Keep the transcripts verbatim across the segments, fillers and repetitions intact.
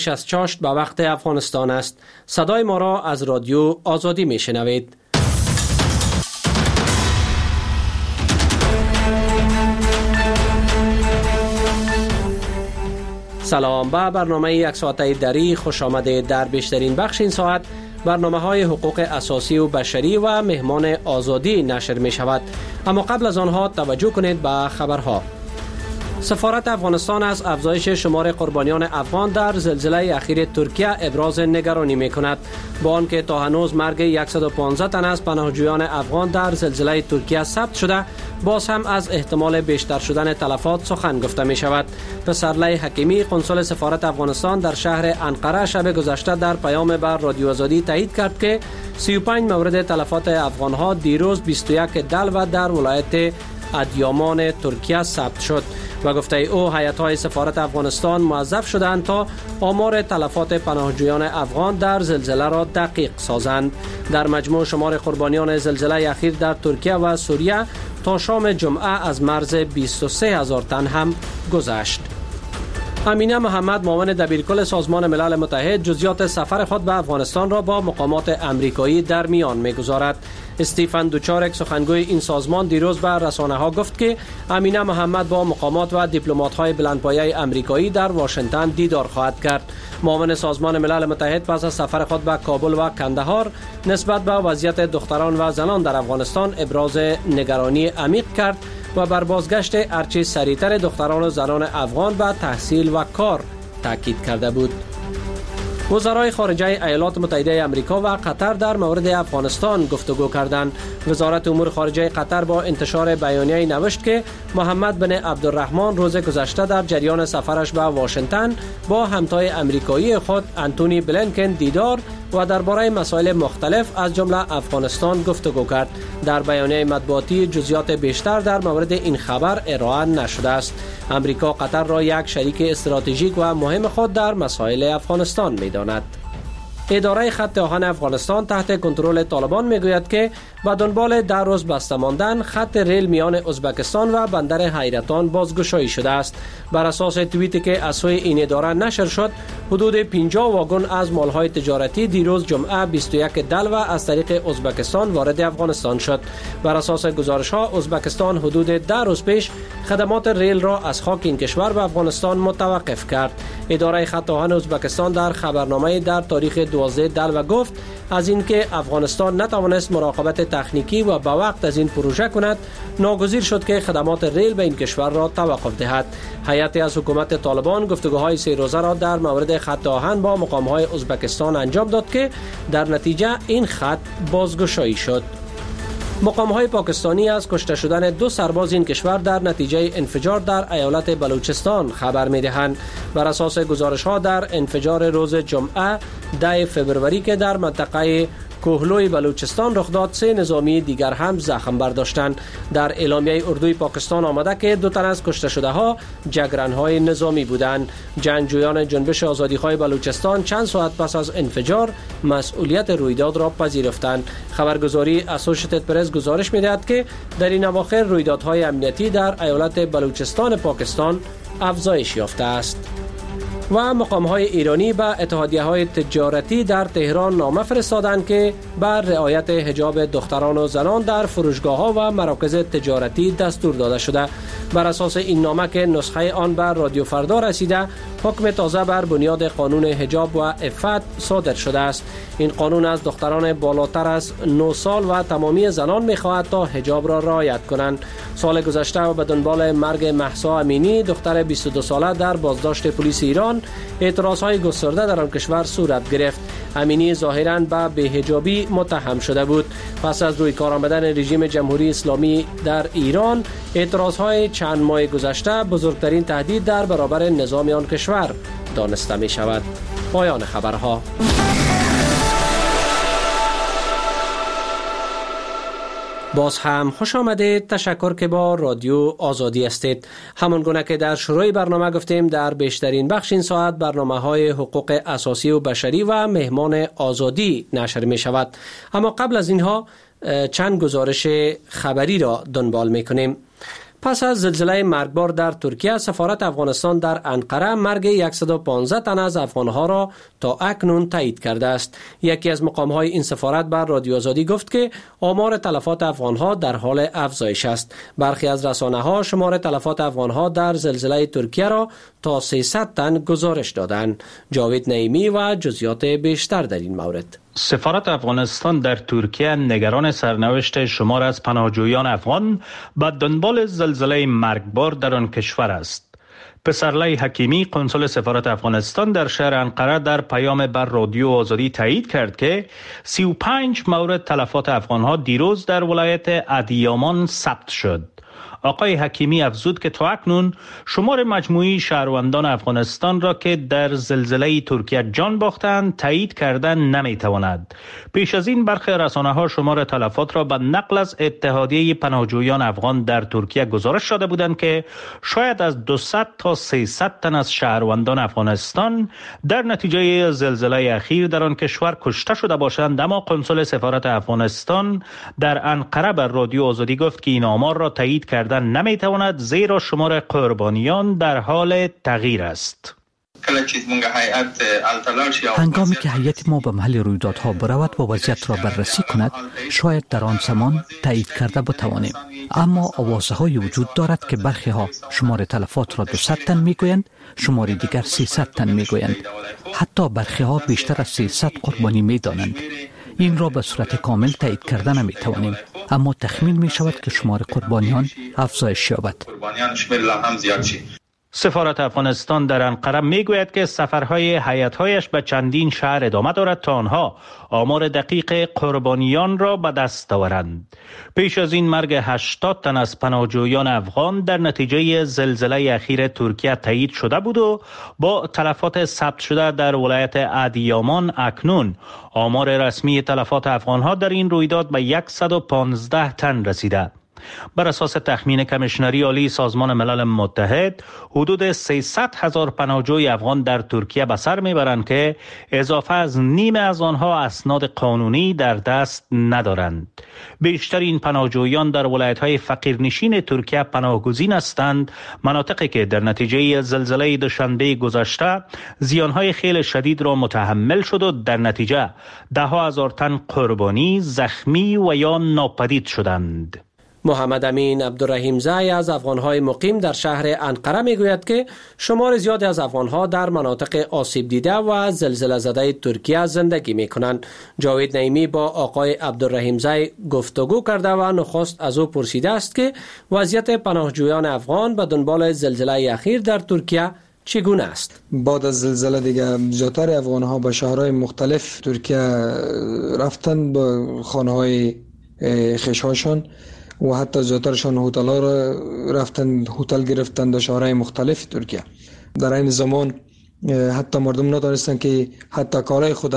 از چاشت به وقت افغانستان است. صدای ما را از رادیو آزادی می شنوید. سلام، به برنامه یک ساعته دری خوش آمده. در بیشترین بخش این ساعت برنامه های حقوق اساسی و بشری و مهمان آزادی نشر می شود. اما قبل از آنها توجه کنید به خبرها. سفارت افغانستان از افزایش شمار قربانیان افغان در زلزله اخیر ترکیه ابراز نگرانی می کند. با آنکه تا هنوز مرگ صد و پانزده تن از پناهجویان افغان در زلزله ترکیه ثبت شده، باز هم از احتمال بیشتر شدن تلفات سخن گفته می شود. پسرلی حکیمی، قنصل سفارت افغانستان در شهر انقره، شب گذشته در پیام بر رادیو آزادی تایید کرد که سی و پنج مورد تلفات افغان ها دیروز بیست و یک دلو در ولایت ادیامان ترکیه ثبت شد و گفته او هیئت‌های سفارت افغانستان موظف شدند تا آمار تلفات پناهجویان افغان در زلزله را دقیق سازند. در مجموع شمار قربانیان زلزله اخیر در ترکیه و سوریه تا شام جمعه از مرز بیست و سه هزار تن هم گذشت. امینه محمد، معاون دبیرکل سازمان ملل متحد، جزئیات سفر خود به افغانستان را با مقامات امریکایی در میان می‌گذارد. استیفن دوچارک، سخنگوی این سازمان، دیروز به رسانه‌ها گفت که امینه محمد با مقامات و دیپلمات‌های بلندپایه امریکایی در واشنگتن دیدار خواهد کرد. معاون سازمان ملل متحد پس از سفر خود به کابل و کندهار نسبت به وضعیت دختران و زنان در افغانستان ابراز نگرانی عمیق کرد و بر بازگشت هرچه سریعتر دختران و زنان افغان به تحصیل و کار تاکید کرده بود. وزرای خارجه ایالات متحده آمریکا و قطر در مورد افغانستان گفتگو کردند. وزارت امور خارجه قطر با انتشار بیانیه‌ای نوشت که محمد بن عبدالرحمن روز گذشته در جریان سفرش به واشنگتن با همتای امریکایی خود انتونی بلینکن دیدار و درباره مسائل مختلف از جمله افغانستان گفتگو کرد. در بیانیه مطبوعاتی جزئیات بیشتر در مورد این خبر ارائه نشده است. امریکا قطر را یک شریک استراتژیک و مهم خود در مسائل افغانستان می‌داند. اداره خط آهن افغانستان تحت کنترل طالبان میگوید که با دنبال ده روز بسته ماندن خط ریل میان ازبکستان و بندر حیرتان بازگشایی شده است. بر اساس توییتی که از سوی این اداره نشر شد، حدود پنجاه واگن از مالهای تجارتی دیروز جمعه بیست و یک دلو از طریق ازبکستان وارد افغانستان شد. بر اساس گزارش‌ها ازبکستان حدود ده روز پیش خدمات ریل را از خاک این کشور به افغانستان متوقف کرد. اداره خط آهن ازبکستان در خبرنامه در تاریخ دوازده دلو گفت از اینکه افغانستان نتوانست مراقبت تکنیکی و با وقت از این پروژه کند، ناگزیر شد که خدمات ریل به این کشور را توقف دهد. هیئتی از حکومت طالبان گفتگوهای سه روزه را در مورد خط آهن با مقام‌های ازبکستان انجام داد که در نتیجه این خط بازگشایی شد. مقام‌های پاکستانی از کشته شدن دو سرباز این کشور در نتیجه انفجار در ایالت بلوچستان خبر می‌دهند. بر اساس گزارش‌ها در انفجار روز جمعه ده فوریه که در منطقه کوهلوی بلوچستان رخ داد، سه نظامی دیگر هم زخم برداشتند. در اعلامیه اردوی پاکستان آمده که دو تن از کشته شده ها جگرن‌های نظامی بودند. جنگجویان جنبش آزادی‌خواه بلوچستان چند ساعت پس از انفجار مسئولیت رویداد را پذیرفتند. خبرگزاری اسوشیتد پرس گزارش می‌دهد که در این اواخر رویدادهای امنیتی در ایالت بلوچستان پاکستان افزایش یافته است. و مقام‌های ایرانی به اتحادیه‌های تجارتی در تهران نامه فرستادند که بر رعایت حجاب دختران و زنان در فروشگاه‌ها و مراکز تجارتی دستور داده شده. بر اساس این نامه که نسخه آن بر رادیو فردا رسیده، حکم تازه بر بنیاد قانون حجاب و عفت صادر شده است. این قانون از دختران بالاتر از نه سال و تمامی زنان می‌خواهد تا حجاب را رعایت کنند. سال گذشته و به دنبال مرگ مهسا امینی، دختر بیست و دو ساله، در بازداشت پلیس ایران اعتراضهای گسترده در آن کشور صورت گرفت. امینی ظاهراً به بی‌حجابی متهم شده بود. پس از روی کار آمدن رژیم جمهوری اسلامی در ایران، اعتراضهای چند ماه گذشته بزرگترین تهدید در برابر نظام آن کشور دانسته می شود. پایان خبرها. باز هم خوش آمدید. تشکر که با رادیو آزادی هستید. همان گونه که در شروع برنامه گفتیم، در بیشترین بخش این ساعت برنامه های حقوق اساسی و بشری و مهمان آزادی نشر می شود. اما قبل از اینها چند گزارش خبری را دنبال می کنیم. پس از زلزله مرگبار در ترکیه، سفارت افغانستان در انقره مرگ صد و پانزده تن از افغانها را تا اکنون تایید کرده است. یکی از مقامهای این سفارت بر رادیو آزادی گفت که آمار تلفات افغانها در حال افزایش است. برخی از رسانه‌ها شمار تلفات افغانها در زلزله ترکیه را تا سیصد تن گزارش دادند. جاوید نعیمی و جزئیات بیشتر در این مورد. سفارت افغانستان در ترکیه نگران سرنوشت شمار از پناهجویان افغان به دنبال زلزله مرگبار در آن کشور است. پسرلی حکیمی قنصل سفارت افغانستان در شهر انقره در پیام بر رادیو آزادی تایید کرد که سی و پنج مورد تلفات افغانها دیروز در ولایت ادیامان ثبت شد. آقای حکیمی افزود که تا اکنون شمار مجموعی شهروندان افغانستان را که در زلزله ترکیه جان باختند تایید کردن نمیتواند. پیش از این برخی رسانه‌ها شمار تلفات را به نقل از اتحادیه پناهجویان افغان در ترکیه گزارش داده بودند که شاید از دویست تا سیصد تن از شهروندان افغانستان در نتیجه زلزله اخیر در آن کشور کشته شده باشند، اما قنصل سفارت افغانستان در انقره بر رادیو آزادی گفت که این آمار را تایید کرد نمیتواند، زیرا شمار قربانیان در حال تغییر است. هنگامی که هیئت ما به محل رویدادها برود و وضعیت را بررسی کند، شاید در آن زمان تایید کرده بتوانیم. اما آوازهای وجود دارد که برخی ها شمار تلفات را دویست تن میگویند، شمار دیگر سیصد تن میگویند. حتی برخی ها بیشتر از سیصد قربانی میدانند. این را به صورت کامل تایید کرده نمی توانیم، اما تخمین می شود که شمار قربانیان افزایش یابد. سفارت افغانستان در انقره می گوید که سفرهای هیئت‌هایش به چندین شهر ادامه دارد تا آنها آمار دقیق قربانیان را به دست آورند. پیش از این مرگ هشتاد تن از پناهجویان افغان در نتیجه زلزله اخیر ترکیه تایید شده بود و با تلفات ثبت شده در ولایت ادیامان اکنون آمار رسمی تلفات افغانها در این رویداد به صد و پانزده تن رسیده. بر اساس تخمین کمیشنری عالی سازمان ملل متحد، حدود سیصد هزار پناهجوی افغان در ترکیه به سر میبرند که اضافه از نیمه از آنها اسناد قانونی در دست ندارند. بیشتر این پناهجویان در ولایت‌های فقیرنشین ترکیه پناهگزین هستند، مناطقی که در نتیجه زلزله دوشنبه گذشته زیانهای خیلی شدید را متحمل شد و در نتیجه ده ها هزار تن قربانی، زخمی و یا ناپدید شدند. محمد امین عبدالرحیم زای از افغانهای مقیم در شهر انقره میگوید که شمار زیادی از افغانها در مناطق آسیب دیده و زلزله زده ترکیه زندگی میکنند. جاوید نعیمی با آقای عبدالرحیم زای گفتگو کرده و نخست از او پرسیده است که وضعیت پناهجویان افغان به دنبال زلزله اخیر در ترکیه چگونه است؟ بعد از زلزله دیگه زیاتر افغانها به شهرهای مختلف ترکیه رفتن، به خانه‌های خویش‌هاشان و حتی زیاترشان هتل ها را رفتن، هتل گرفتن در شهرهای مختلف ترکیه. در این زمان حتی مردم ندانستند که حتی کالای خود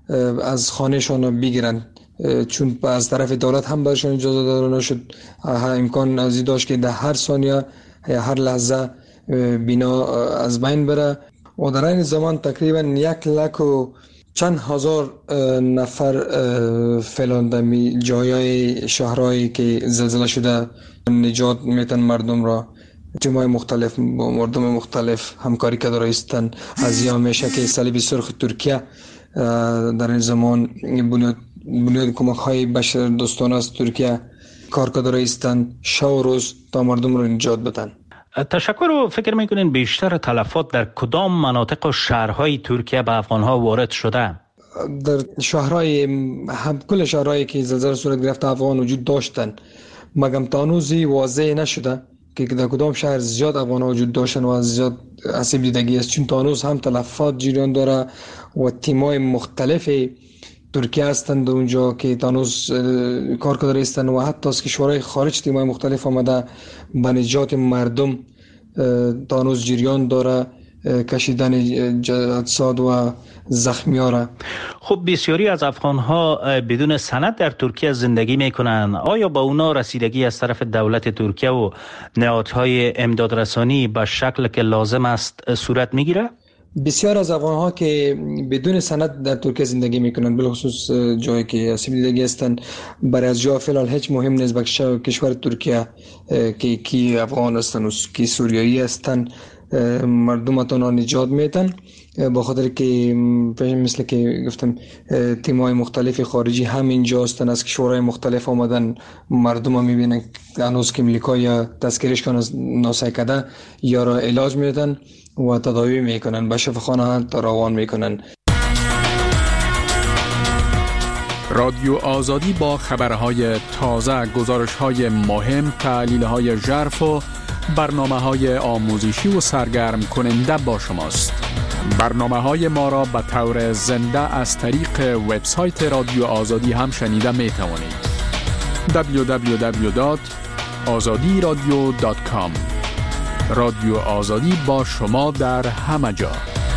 از خانهشان بگیرن، چون از طرف دولت هم برشان اجازه داده نشد. امکان ازی داشت که در هر ثانیه یا هر لحظه بنا از بین بره و در این زمان تقریبا یک لک و چند هزار نفر فعلا در جایای شهرهایی که زلزله شده نجات میتن مردم را. تیم‌های مختلف با مردم مختلف همکاری کرده رایستن. از یا میشه که صلیب سرخ ترکیه در این زمان بنیاد بنیاد کمک‌های بشر دوستانه از ترکیه کار کرده رایستن شب و روز تا مردم را نجات بدن. تشکر. و فکر میکنین بیشتر تلفات در کدام مناطق و شهرهای ترکیه به افغانها وارد شده؟ در شهرهای هم کل شهرهایی که زلزله صورت گرفته افغان وجود داشتن، مگم تا هنوزی واضح نشده که در کدام شهر زیاد افغان‌ها وجود داشتن و زیاد آسیب دیدگی است، چون تا هنوز هم تلفات جریان داره و تیم‌های مختلف ترکیه هستند اونجا که تا هنوز کار کرده هستند و حتی از کشورهای خارج تیم‌های مختلف آمده به نجات مردم تا هنوز جریان داره، کشیدن اجساد و زخمی‌ها را. خب بسیاری از افغان‌ها بدون سند در ترکیه زندگی می‌کنند. آیا با اونا رسیدگی از طرف دولت ترکیه و نهادهای امدادرسانی به شکل که لازم است صورت می‌گیره؟ بسیار از افغان ها که بدون سند در ترکیه زندگی میکنند، بالخصوص جایی که اسیب دیدگی هستند، برای از جا فعلا هیچ مهم نیست به کشور ترکیه که کی افغان هستند و کی سوریایی هستند، مردمتون را نجات میتن، با خاطر که مثل که گفتم تیم‌های مختلف خارجی هم اینجا هستن، از کشورهای مختلف آمدن، مردم ها میبینن هنوز که ملیکا یا تذکرش کنن ناسکده یا را علاج میدن و تداوی میکنن، به شفاخانه تا روان میکنن. رادیو آزادی با خبرهای تازه، گزارش‌های مهم، تحلیل‌های ژرف و برنامه‌های آموزشی و سرگرم کننده با شماست. برنامه‌های ما را به طور زنده از طریق وبسایت رادیو آزادی هم شنیده می توانید. دبلیو دبلیو دبلیو دات آزادی رادیو دات کام. رادیو آزادی با شما در همه جا.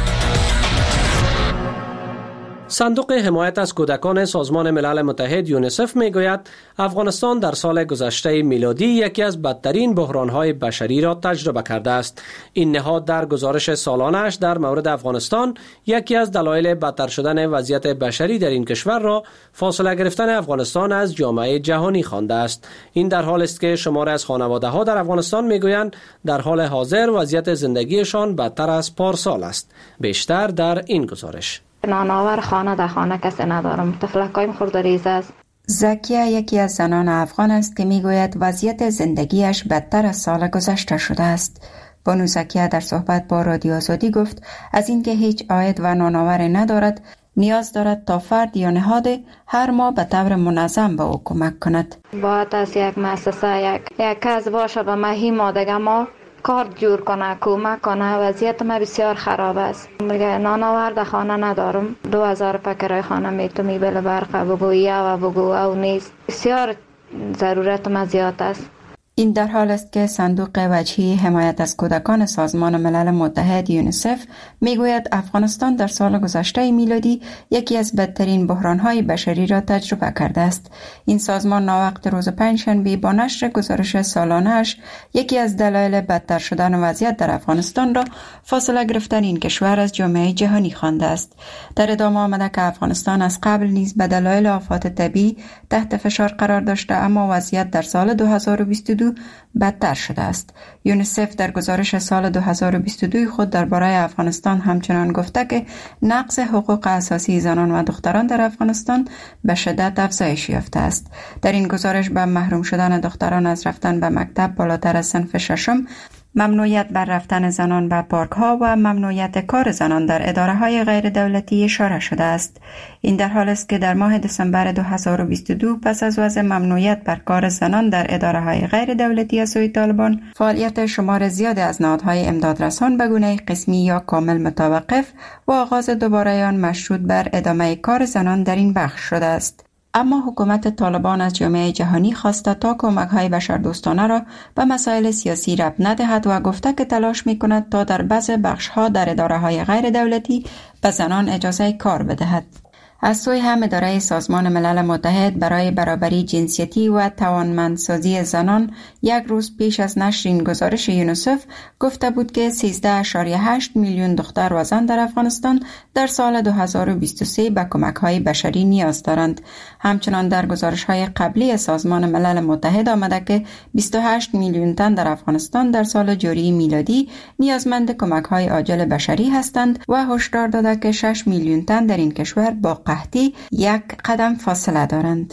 صندوق حمایت از کودکان سازمان ملل متحد یونیسف میگوید افغانستان در سال گذشته میلادی یکی از بدترین بحران‌های بشری را تجربه کرده است. این نهاد در گزارش سالانه‌اش در مورد افغانستان یکی از دلایل بدتر شدن وضعیت بشری در این کشور را فاصله گرفتن افغانستان از جامعه جهانی خوانده است. این در حالی است که شماری از خانواده‌ها در افغانستان میگویند در حال حاضر وضعیت زندگیشان بدتر از پارسال است. بیشتر در این گزارش. نانآور خانه در خانه کسی ندارم، طفلکایم خورده ریزه است. زکیه یکی از زنان افغان است که میگوید وضعیت زندگیش بدتر از سال گذشته شده است. بانو زکیه در صحبت با رادیو آزادی گفت از اینکه هیچ عاید و نانآور ندارد، نیاز دارد تا فرد یا نهاد هر ماه به طور منظم به او کمک کند. باید از یک مؤسسه یک یک کس باشه به مهی ما دیگه ما کارت جور کنه، کمک کنه. وضعیت ما بسیار خراب است. میگه نانآور در خانه ندارم، دو هزار پکرای خانه میتونی بل برق بگو یا و بگو او نیست. بسیار ضرورت ما زیاد است. این در حال است که صندوق وجهی حمایت از کودکان سازمان ملل متحد یونیسف میگوید افغانستان در سال گذشته میلادی یکی از بدترین بحران‌های بشری را تجربه کرده است. این سازمان ناوقت روز پنجشنبه با نشر گزارش سالانه‌اش یکی از دلایل بدتر شدن وضعیت در افغانستان را فاصله گرفتن این کشور از جامعه جهانی خوانده است. در ادامه آمده که افغانستان از قبل نیز به دلایل آفات طبیعی تحت فشار قرار داشته، اما وضعیت در سال دو هزار و بیست و دو بدتر شده است. یونیسف در گزارش سال دو هزار و بیست و دو خود درباره افغانستان همچنان گفته که نقض حقوق اساسی زنان و دختران در افغانستان به شدت افزایش یافته است. در این گزارش به محروم شدن دختران از رفتن به مکتب بالاتر از صنف ششم، ممنوعیت بر رفتن زنان به پارک ها و ممنوعیت کار زنان در اداره های غیر دولتی اشاره شده است. این در حال است که در ماه دسامبر دو هزار و بیست و دو پس از وضع ممنوعیت بر کار زنان در اداره های غیر دولتی از سوی طالبان، فعالیت شمار زیادی از نهادهای امدادرسان به گونه قسمی یا کامل متوقف و آغاز دوباره آن مشروط بر ادامه کار زنان در این بخش شده است. اما حکومت طالبان از جامعه جهانی خواسته تا کمک‌های بشردوستانه را به مسائل سیاسی ربط ندهد و گفته که تلاش می‌کند تا در بعض بخش‌ها در اداره‌های غیر دولتی به زنان اجازه کار بدهد. از سوی هم اداره سازمان ملل متحد برای برابری جنسیتی و توانمندسازی زنان یک روز پیش از نشر این گزارش یونیسف گفته بود که سیزده ممیز هشت میلیون دختر و زن در افغانستان در سال دو هزار و بیست و سه به کمک‌های بشری نیاز دارند. همچنان در گزارش‌های قبلی سازمان ملل متحد آمده که بیست و هشت میلیون تن در افغانستان در سال جاری میلادی نیازمند کمک‌های عاجل بشری هستند و هشدار داده که شش میلیون تن در این کشور با قحطی یک قدم فاصله دارند.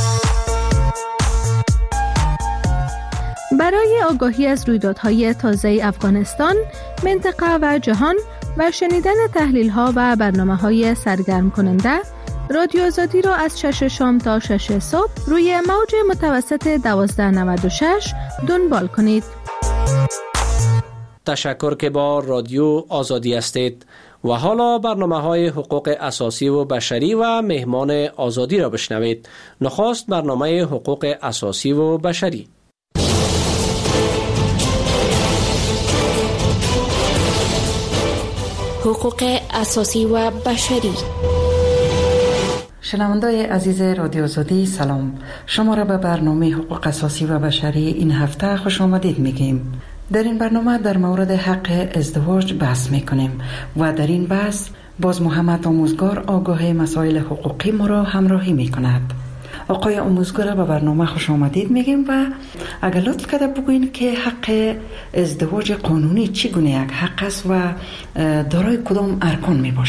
برای آگاهی از رویدادهای تازه افغانستان، منطقه و جهان و شنیدن تحلیل‌ها و برنامه‌های سرگرم کننده، رادیو آزادی را از شش شام تا شش صبح روی موج متوسط دوازده نود و شش دنبال کنید. تشکر که با رادیو آزادی هستید. و حالا برنامه‌های حقوق اساسی و بشری و مهمان آزادی را بشنوید. نخست برنامه حقوق اساسی و بشری. حقوق اساسی و بشری. شنوندای عزیز رادیو آزادی سلام، شما را به برنامه حقوق اساسی و بشری این هفته خوش آمدید میگیم. در این برنامه در مورد حق ازدواج بحث میکنیم و در این بحث باز محمد آموزگار آگاه مسائل حقوقی ما را همراهی میکند. آقای آموزگار به برنامه خوش آمدید میگیم و اگر لطف کرده بگوین که حق ازدواج قانونی چگونه یک حق است و دارای کدام ارکان میباشد؟